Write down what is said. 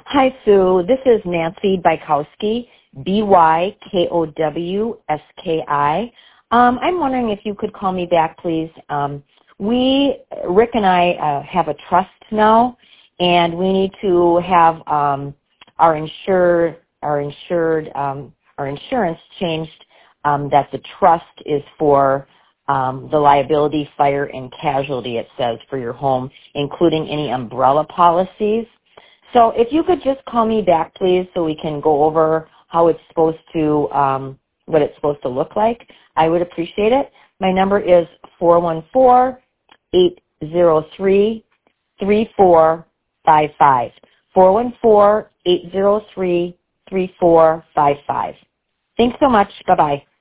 Hi, Sue. This is Nancy Bykowski, Bykowski. I'm wondering if you could call me back, please. Rick and I have a trust now, and we need to have our insurance changed. That the trust is for the liability, fire, and casualty. It says for your home, including any umbrella policies. So if you could just call me back, please, so we can go over how it's supposed to, what it's supposed to look like, I would appreciate it. My number is 414-803-3455. 414-803-3455. Thanks so much. Bye-bye.